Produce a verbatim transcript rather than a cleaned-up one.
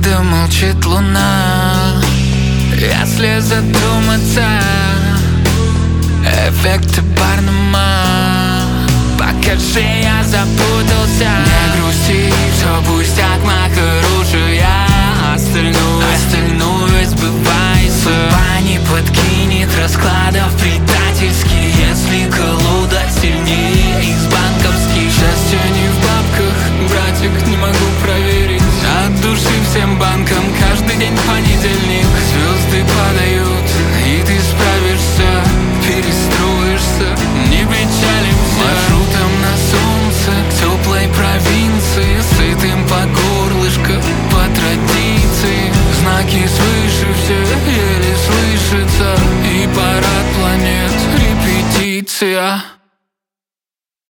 Когда молчит луна, если задуматься, эффекты Барнума. Покажи, я запутался. Не грусти, все пустяк, моя хорошая. Остальное, остальное сбывается. Судьба не подкинет раскладов предательских, если колода сильнее из банковских. Счастье не в бабках, братик, не могу проверить. От души всем банкам каждый день понедельник. Звезды падают, и ты справишься, перестроишься, не печалимся. Маршрутом на солнце к теплой провинции, сытым по горлышко, по традиции. Знаки свыше все еле слышится, и парад планет репетиция.